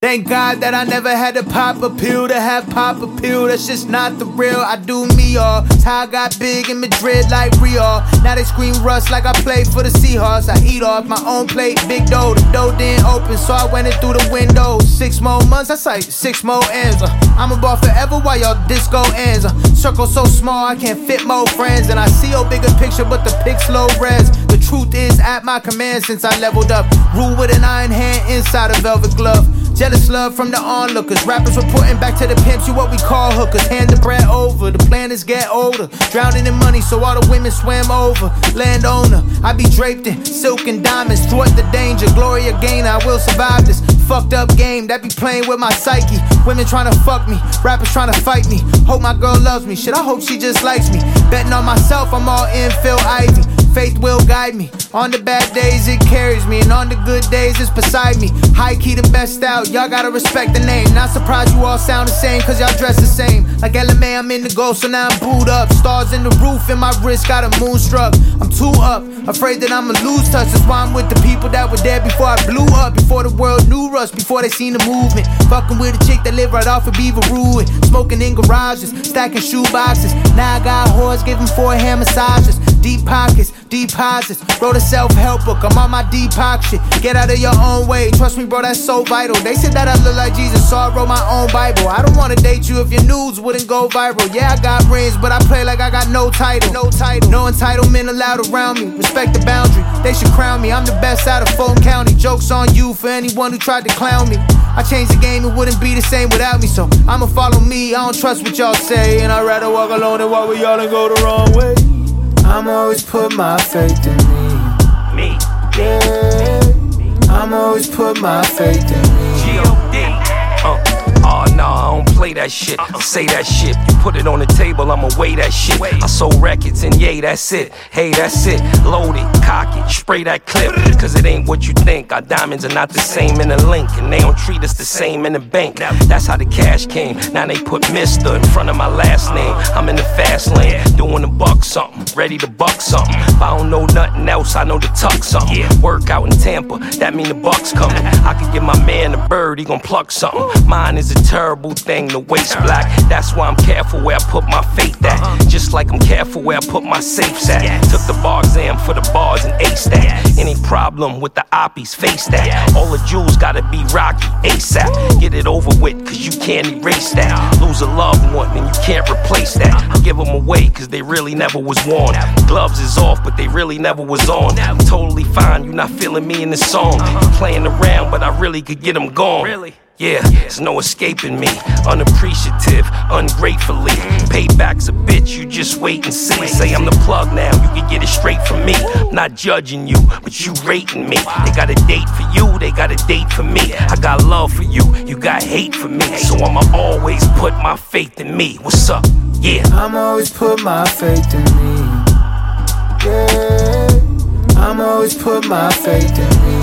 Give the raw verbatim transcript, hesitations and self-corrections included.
Thank God that I never had to pop a pill to have pop a pill. That's just not the real. I do me all. That's how I got big in Madrid like Real. Now they scream rust like I played for the Seahawks. I eat off my own plate, big dough. The dough didn't open, so I went in through the window. Six more months, that's like six more ends. Uh, I'm a ball forever while y'all disco ends. Uh, circle so small I can't fit more friends. And I see your bigger picture, but the pics low res. The truth is at my command since I leveled up. Rule with an iron hand inside a velvet glove. Jealous love from the onlookers. Rappers reporting back to the pimps, you what we call hookers. Hand the bread over, the plan is get older. Drowning in money so all the women swam over. Landowner, I be draped in silk and diamonds. Thwart the danger, Gloria Gaynor, I will survive this fucked up game that be playing with my psyche. Women trying to fuck me, rappers trying to fight me. Hope my girl loves me, shit I hope she just likes me. Betting on myself, I'm all in Phil Ivey. Faith will guide me. On the bad days it carries me, and on the good days it's beside me. High key the best out, y'all gotta respect the name. Not surprised you all sound the same, cause y'all dress the same. Like L M A, I'm in the goal, so now I'm booed up. Stars in the roof and my wrist got a moonstruck. I'm too up, afraid that I'ma lose touch. That's why I'm with the people that were there before I blew up. Before the world knew us, before they seen the movement. Fucking with a chick that live right off of Beaver Ruin. Smoking in garages, stacking shoe boxes. Now I got whores giving four hand massages. Deep pockets, deposits. Wrote a self-help book, I'm on my Deepak shit. Get out of your own way, trust me bro, that's so vital. They said that I look like Jesus, so I wrote my own Bible. I don't wanna date you if your news wouldn't go viral. Yeah, I got rings, but I play like I got no title. No title, no entitlement allowed around me. Respect the boundary, they should crown me. I'm the best out of Fulton County. Joke's on you for anyone who tried to clown me. I changed the game, it wouldn't be the same without me. So I'ma follow me, I don't trust what y'all say. And I'd rather walk alone than walk with y'all and go the wrong way. I'ma always put my faith in me. Me. Yeah. I'ma always put my faith in me. G O D Uh. Oh, no, I don't play that shit. Say that shit. You put it on the table, I'ma weigh that shit. I sold records and yay, that's it. Hey, that's it. Load it, cock it, spray that clip. Cause it ain't what you think. Our diamonds are not the same in the link. And they don't treat us the same in the bank. That's how the cash came. Now they put Mister in front of my last name. I'm in the fast lane, doing the buck something. Ready to buck something. If I don't know nothing else, I know to tuck something. Work out in Tampa, that mean the buck's coming. I could give my man a bird, he gon' pluck something. Mine is a terrible thing, the waist black. That's why I'm careful where I put my faith at. Just like I'm careful where I put my safes at. Took the bar exam for the bars and aced that. Any problem with the oppies, face that. All the jewels gotta be rocky, ASAP. Get it over with, cause you can't erase that. Lose a loved one and you can't replace that. I give them away cause they really never was worn. Gloves is off but they really never was on. I'm totally fine, you not feeling me in the song. Playing around but I really could get them gone. Really? Yeah, there's no escaping me. Unappreciative, ungratefully. Payback's a bitch, you just wait and see. Say I'm the plug now, you can get it straight from me. Not judging you, but you rating me. They got a date for you, they got a date for me. I got love for you, you got hate for me. So I'ma always put my faith in me. What's up? Yeah. I'ma always put my faith in me. Yeah. I'ma always put my faith in me.